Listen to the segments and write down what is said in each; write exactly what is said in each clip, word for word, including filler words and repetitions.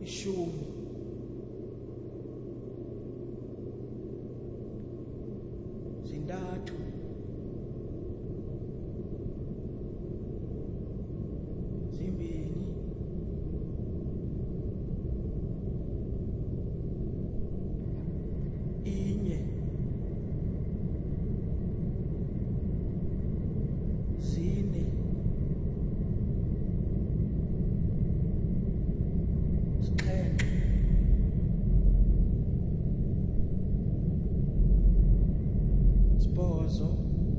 ishumi zintathu zimbini inye zine sixhenxe sibhozo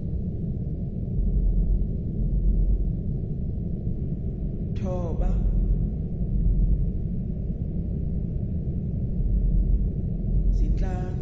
thoba zinhlanu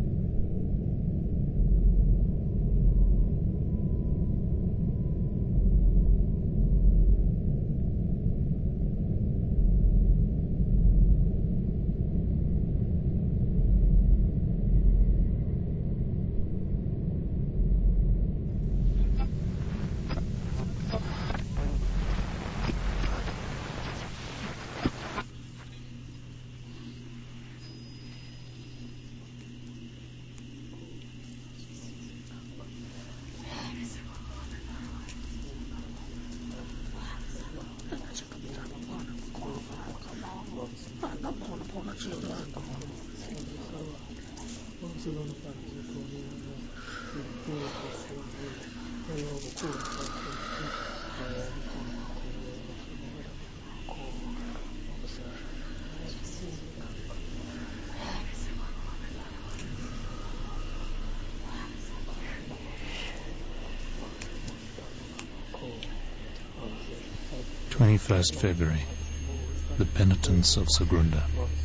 twenty-first February, the penitence of Sagrunda.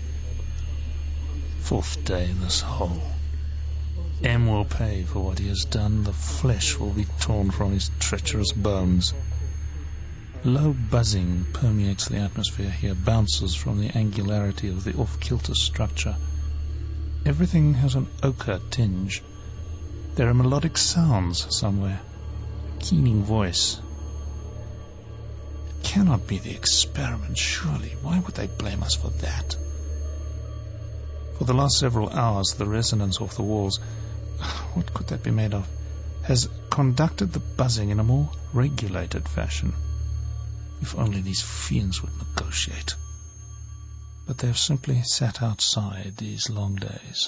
Fourth day in this hole. M will pay for what he has done. The flesh will be torn from his treacherous bones. Low buzzing permeates the atmosphere here, bounces from the angularity of the off-kilter structure. Everything has an ochre tinge. There are melodic sounds somewhere. A keening voice. It cannot be the experiment, surely. Why would they blame us for that? For the last several hours, the resonance off the walls, what could that be made of, has conducted the buzzing in a more regulated fashion. If only these fiends would negotiate. But they have simply sat outside these long days.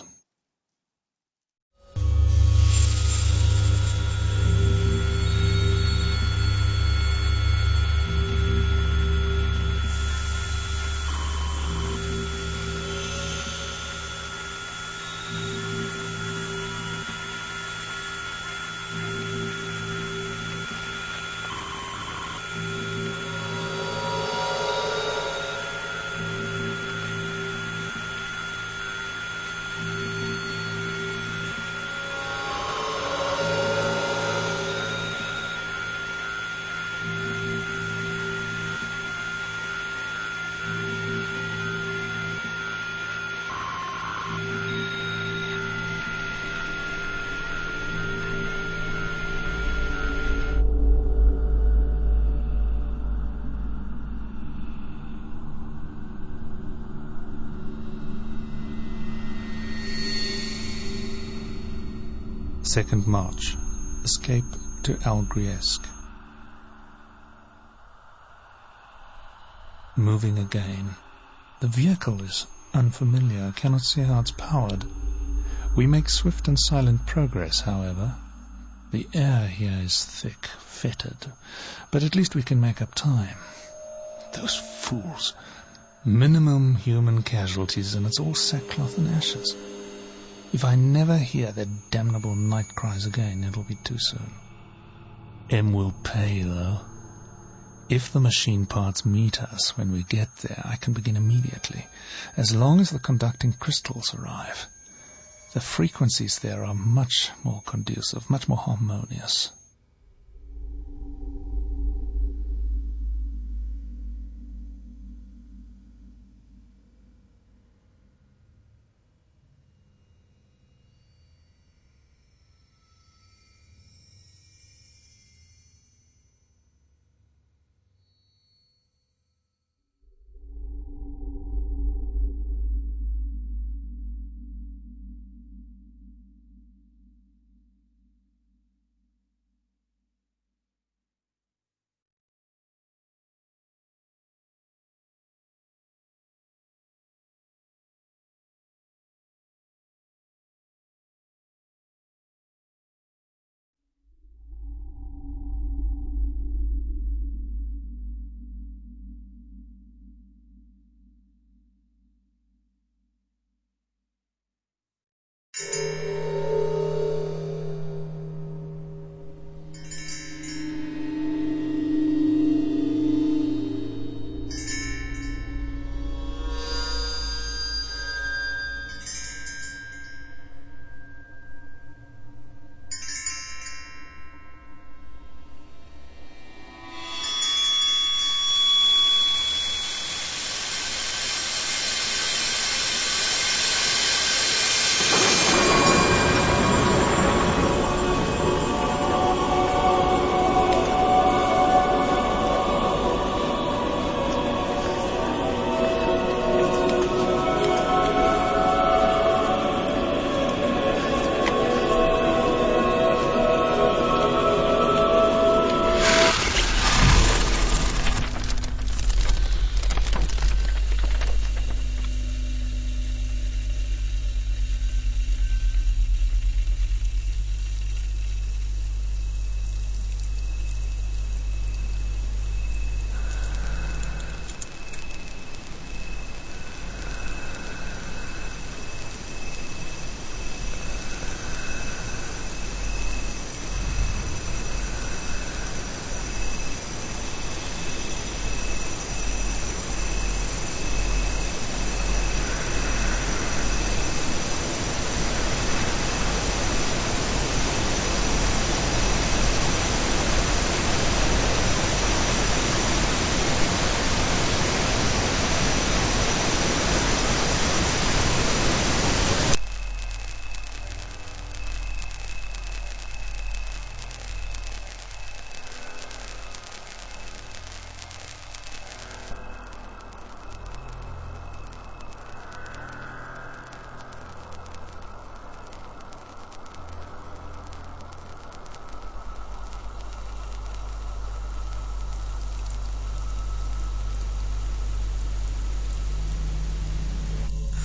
Second March. Escape to Algriesque. Moving again. The vehicle is unfamiliar. I cannot see how it's powered. We make swift and silent progress, however. The air here is thick, fetid, but at least we can make up time. Those fools. Minimum human casualties, and it's all sackcloth and ashes. If I never hear their damnable night cries again, it'll be too soon. M will pay, though. If the machine parts meet us when we get there, I can begin immediately, as long as the conducting crystals arrive. The frequencies there are much more conducive, much more harmonious.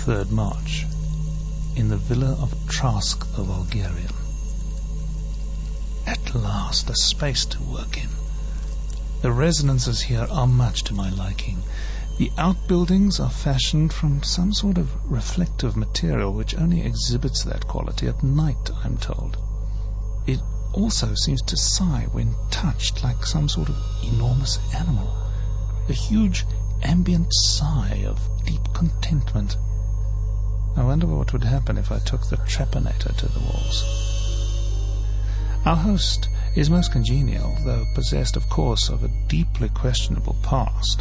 third March, in the villa of Trask the Vulgarian. At last, a space to work in. The resonances here are much to my liking. The outbuildings are fashioned from some sort of reflective material which only exhibits that quality at night, I'm told. It also seems to sigh when touched, like some sort of enormous animal. A huge ambient sigh of deep contentment. I wonder what would happen if I took the trepanator to the walls. Our host is most congenial, though possessed, of course, of a deeply questionable past.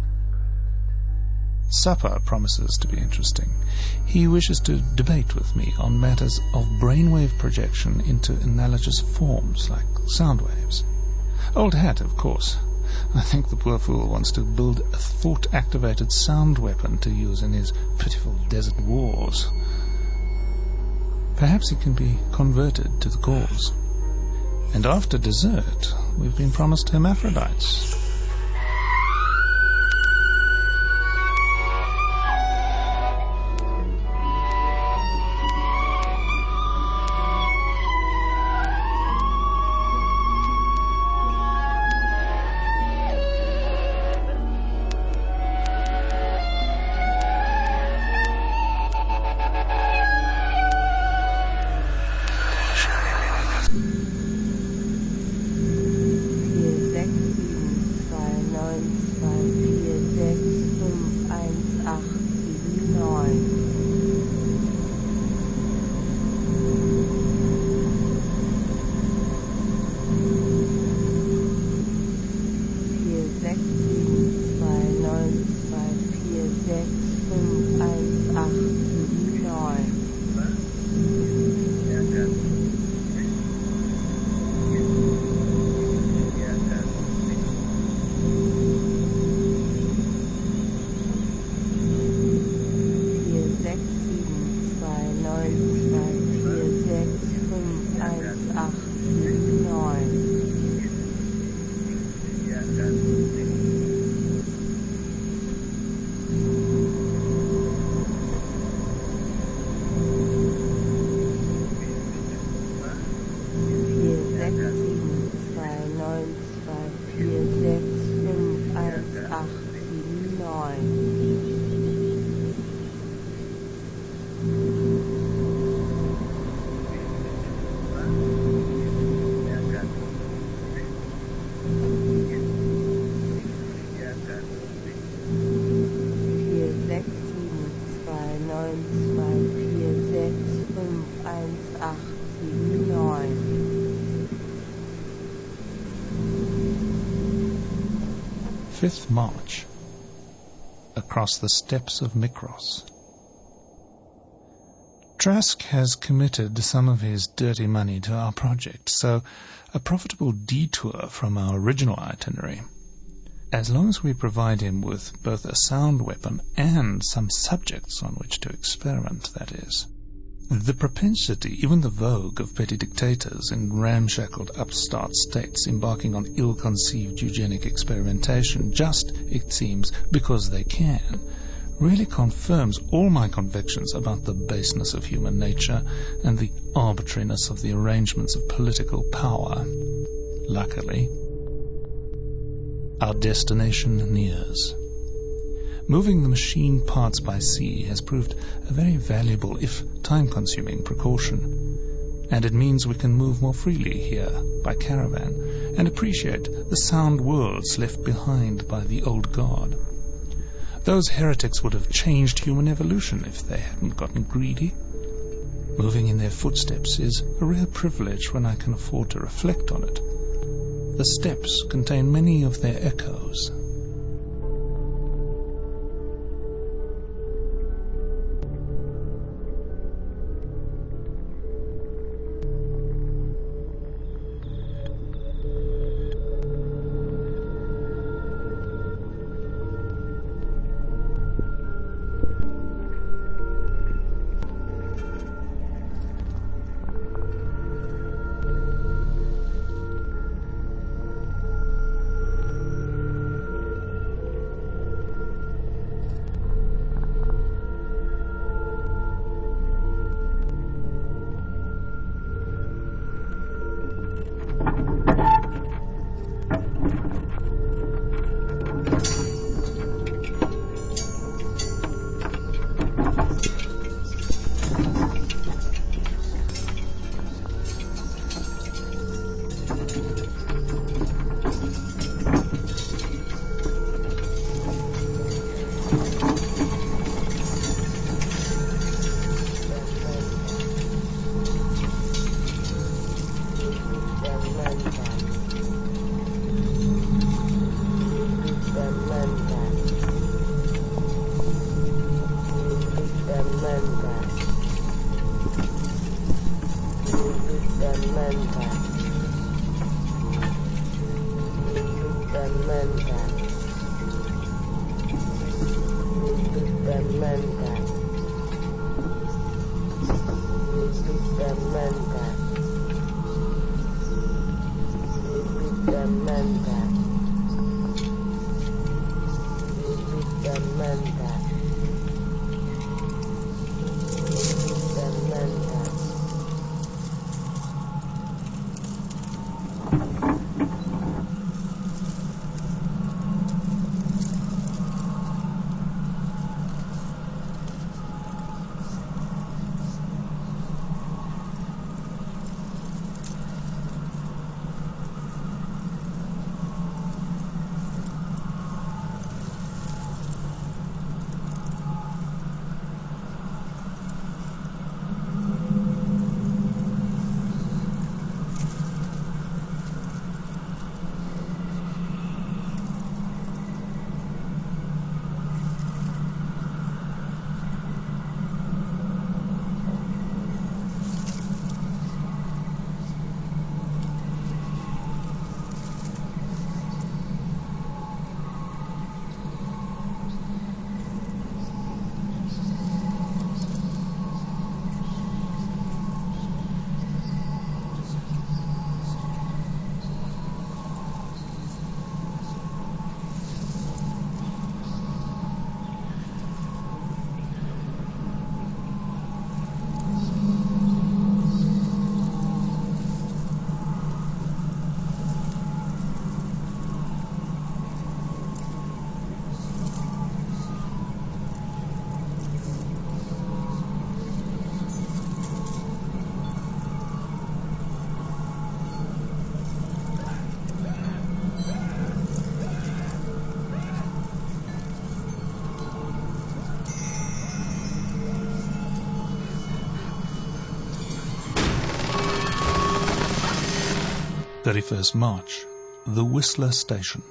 Supper promises to be interesting. He wishes to debate with me on matters of brainwave projection into analogous forms, like sound waves. Old hat, of course. I think the poor fool wants to build a thought-activated sound weapon to use in his pitiful desert wars. Perhaps he can be converted to the cause. And after dessert, we've been promised hermaphrodites. fifth March, across the steppes of Mikros. Trask has committed some of his dirty money to our project, so a profitable detour from our original itinerary. As long as we provide him with both a sound weapon and some subjects on which to experiment, that is. The propensity, even the vogue, of petty dictators in ramshackled upstart states embarking on ill-conceived eugenic experimentation, just, it seems, because they can, really confirms all my convictions about the baseness of human nature and the arbitrariness of the arrangements of political power. Luckily, our destination nears. Moving the machine parts by sea has proved a very valuable, if time-consuming, precaution, and it means we can move more freely here by caravan and appreciate the sound worlds left behind by the old god. Those heretics would have changed human evolution if they hadn't gotten greedy. Moving in their footsteps is a rare privilege when I can afford to reflect on it. The steps contain many of their echoes. thirty-first March, the Whistler Station.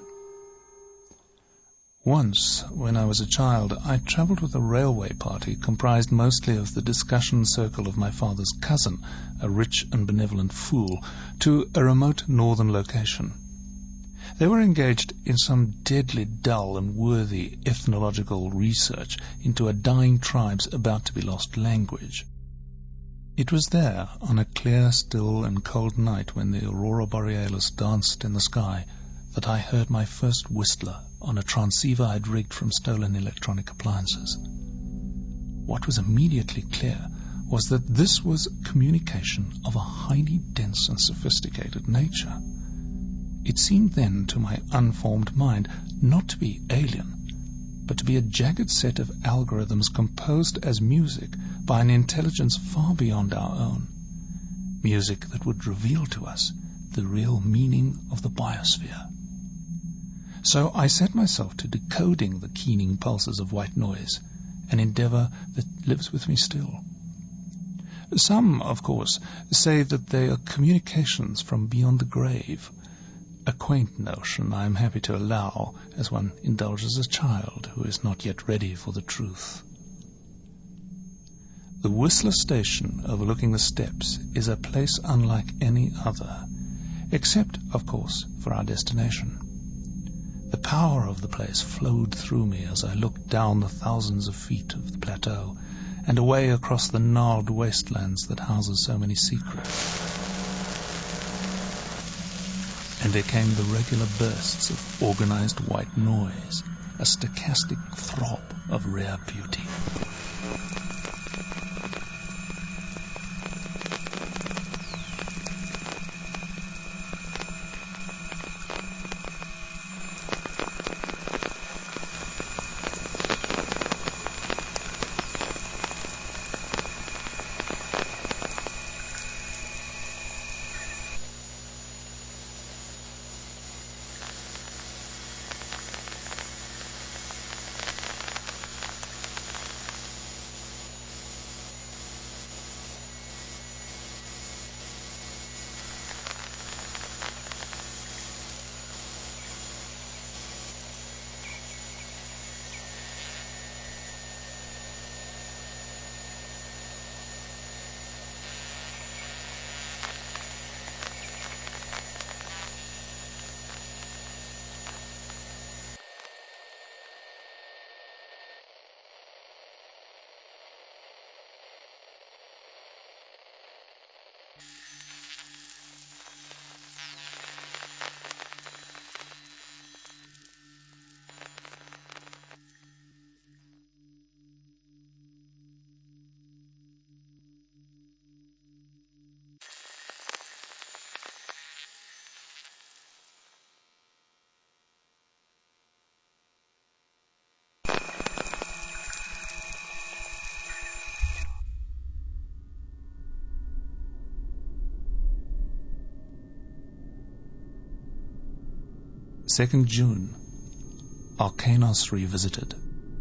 Once, when I was a child, I travelled with a railway party comprised mostly of the discussion circle of my father's cousin, a rich and benevolent fool, to a remote northern location. They were engaged in some deadly dull and worthy ethnological research into a dying tribe's about-to-be-lost language. It was there, on a clear, still, and cold night when the aurora borealis danced in the sky, that I heard my first whistler on a transceiver I'd rigged from stolen electronic appliances. What was immediately clear was that this was communication of a highly dense and sophisticated nature. It seemed then to my unformed mind not to be alien, but to be a jagged set of algorithms composed as music by an intelligence far beyond our own, music that would reveal to us the real meaning of the biosphere. So I set myself to decoding the keening pulses of white noise, an endeavour that lives with me still. Some, of course, say that they are communications from beyond the grave, a quaint notion I am happy to allow as one indulges a child who is not yet ready for the truth. The Whistler Station overlooking the steps is a place unlike any other, except, of course, for our destination. The power of the place flowed through me as I looked down the thousands of feet of the plateau and away across the gnarled wastelands that houses so many secrets. And there came the regular bursts of organized white noise, a stochastic throb of rare beauty. second of June, Arcanos Revisited.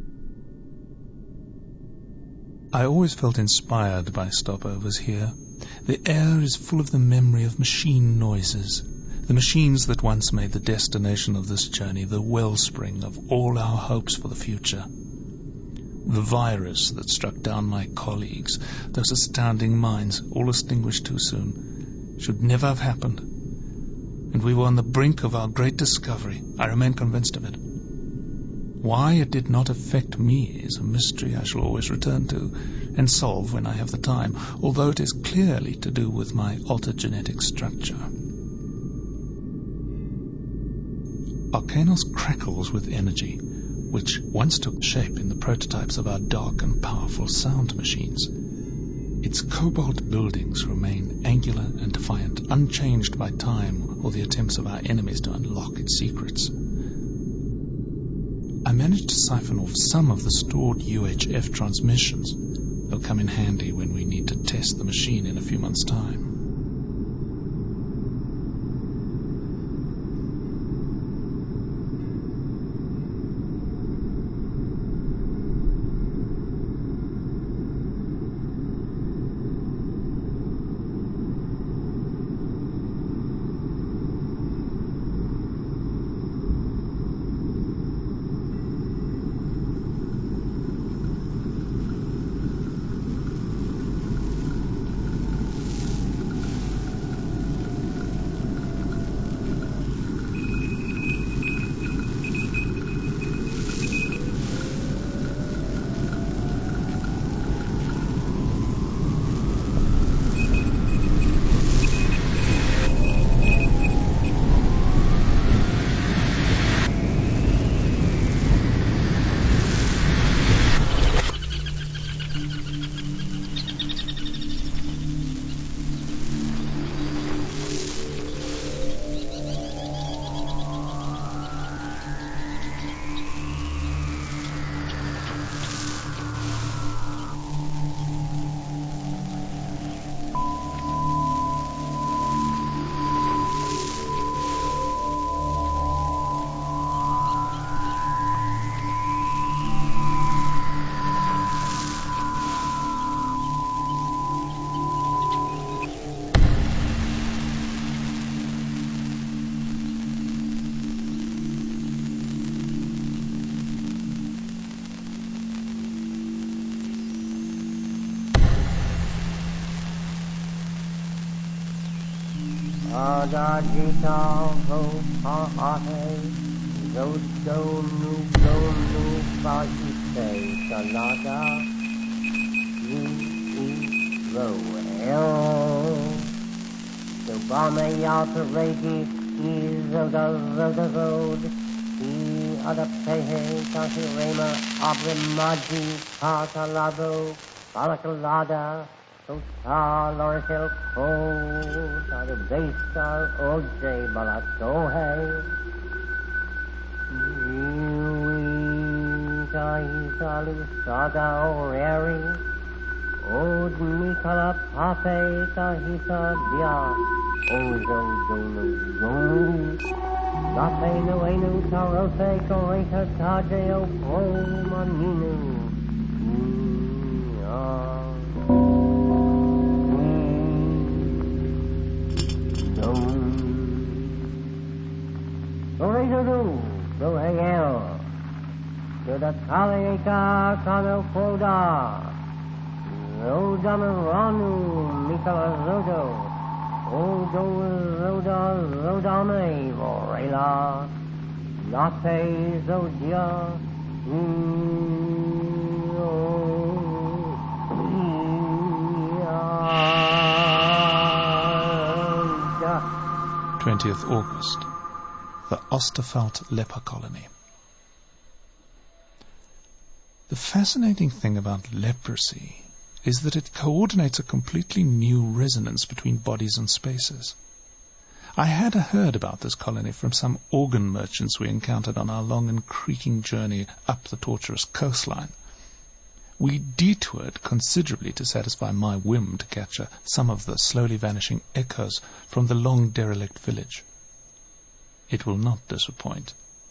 I always felt inspired by stopovers here. The air is full of the memory of machine noises, the machines that once made the destination of this journey the wellspring of all our hopes for the future. The virus that struck down my colleagues, those astounding minds, all extinguished too soon, should never have happened. And we were on the brink of our great discovery. I remain convinced of it. Why it did not affect me is a mystery I shall always return to and solve when I have the time, although it is clearly to do with my altered genetic structure. Arcanos crackles with energy, which once took shape in the prototypes of our dark and powerful sound machines. Its cobalt buildings remain angular and defiant, unchanged by time or the attempts of our enemies to unlock its secrets. I managed to siphon off some of the stored U H F transmissions. They'll come in handy when we need to test the machine in a few months' time. Ada jita ho ha ahe, zo do nu do nu pa ite salada, ni u lo el. So bame yata reiki is of the the road. He ada pehe kasi rema abre maji ha salado palakalada. Sota Lorisel Ko, Tade Baystar Oje Balatohe, Yuita Isalu Sada Oreri, Od Mikala Pape Tahita Dia, Ozo Donu Donu, Lape Nuenu Tarose Koreka Tadeo Pro Maninu, Go go hell. To the Kaleka Kano Koda. Rodamaranu Mikala Zodo. Odo Zoda Zodame Vorela. Latte Zodia. twentieth of August. The Osterfeld leper colony. The fascinating thing about leprosy is that it coordinates a completely new resonance between bodies and spaces. I had heard about this colony from some organ merchants we encountered on our long and creaking journey up the tortuous coastline. We detoured considerably to satisfy my whim to capture some of the slowly vanishing echoes from the long derelict village. it will not disappoint.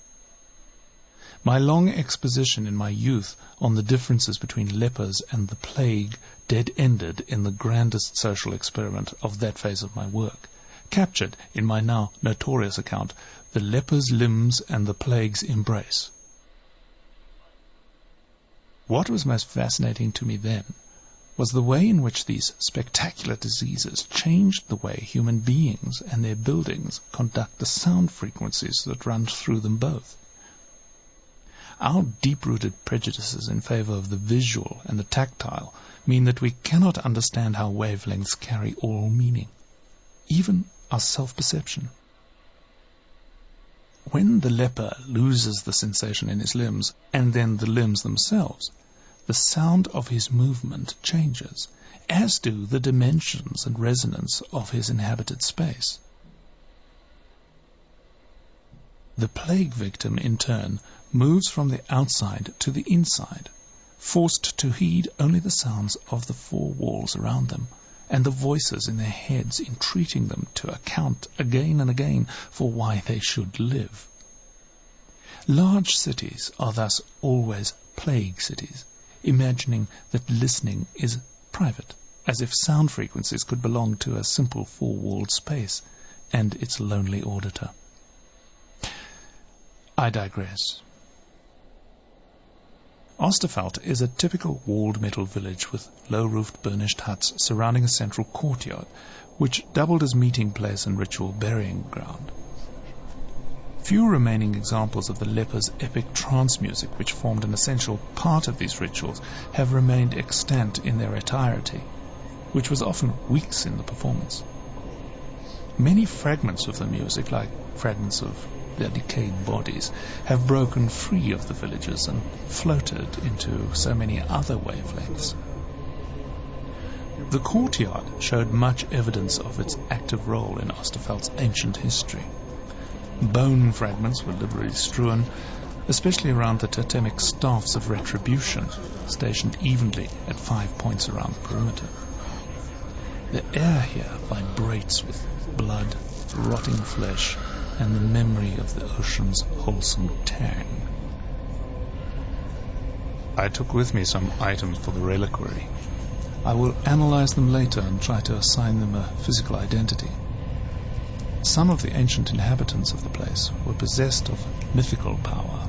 My long exposition in my youth on the differences between lepers and the plague dead-ended in the grandest social experiment of that phase of my work, captured in my now notorious account the leper's limbs and the plague's embrace. What was most fascinating to me then was the way in which these spectacular diseases changed the way human beings and their buildings conduct the sound frequencies that run through them both. Our deep-rooted prejudices in favor of the visual and the tactile mean that we cannot understand how wavelengths carry all meaning, even our self-perception. When the leper loses the sensation in his limbs, and then the limbs themselves, the sound of his movement changes, as do the dimensions and resonance of his inhabited space. The plague victim, in turn, moves from the outside to the inside, forced to heed only the sounds of the four walls around them, and the voices in their heads entreating them to account again and again for why they should live. Large cities are thus always plague cities, imagining that listening is private, as if sound frequencies could belong to a simple four-walled space and its lonely auditor. I digress. Osterveld is a typical walled metal village with low-roofed burnished huts surrounding a central courtyard, which doubled as meeting place and ritual burying ground. Few remaining examples of the lepers' epic trance music, which formed an essential part of these rituals, have remained extant in their entirety, which was often weeks in the performance. Many fragments of the music, like fragments of their decayed bodies, have broken free of the villages and floated into so many other wavelengths. The courtyard showed much evidence of its active role in Osterveld's ancient history. Bone fragments were liberally strewn, especially around the totemic staffs of retribution, stationed evenly at five points around the perimeter. The air here vibrates with blood, rotting flesh, and the memory of the ocean's wholesome tang. I took with me some items for the reliquary. I will analyze them later and try to assign them a physical identity. Some of the ancient inhabitants of the place were possessed of mythical power.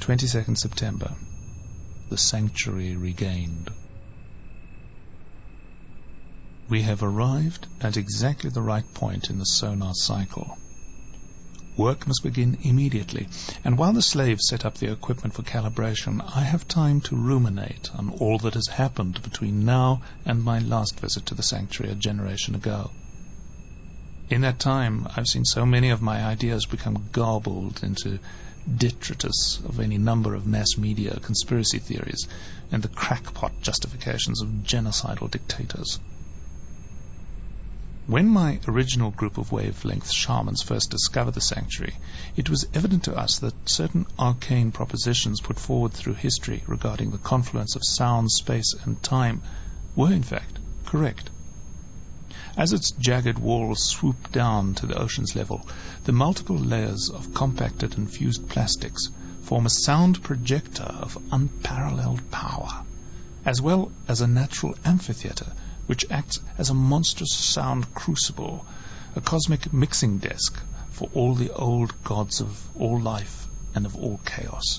twenty-second September. The sanctuary regained. We have arrived at exactly the right point in the sonar cycle. Work must begin immediately, and while the slaves set up the equipment for calibration, I have time to ruminate on all that has happened between now and my last visit to the sanctuary a generation ago. In that time, I've seen so many of my ideas become garbled into detritus of any number of mass media conspiracy theories and the crackpot justifications of genocidal dictators. When my original group of wavelength shamans first discovered the sanctuary, it was evident to us that certain arcane propositions put forward through history regarding the confluence of sound, space, and time were in fact correct. As its jagged walls swoop down to the ocean's level, the multiple layers of compacted and fused plastics form a sound projector of unparalleled power, as well as a natural amphitheater which acts as a monstrous sound crucible, a cosmic mixing desk for all the old gods of all life and of all chaos.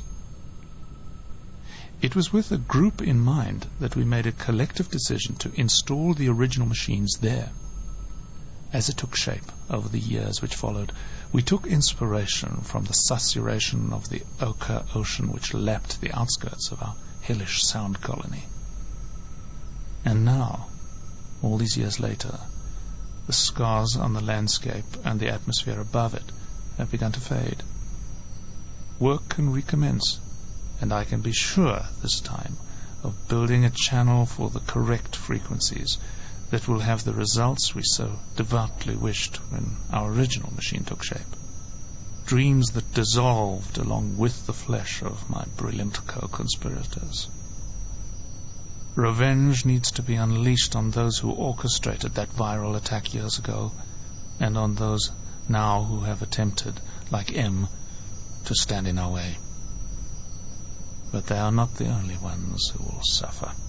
It was with a group in mind that we made a collective decision to install the original machines there. As it took shape over the years which followed, we took inspiration from the susurration of the ochre ocean which lapped the outskirts of our hellish sound colony. And now, all these years later, the scars on the landscape and the atmosphere above it have begun to fade. Work can recommence, and I can be sure this time of building a channel for the correct frequencies that will have the results we so devoutly wished when our original machine took shape. Dreams that dissolved along with the flesh of my brilliant co-conspirators. Revenge needs to be unleashed on those who orchestrated that viral attack years ago, and on those now who have attempted, like M, to stand in our way. But they are not the only ones who will suffer.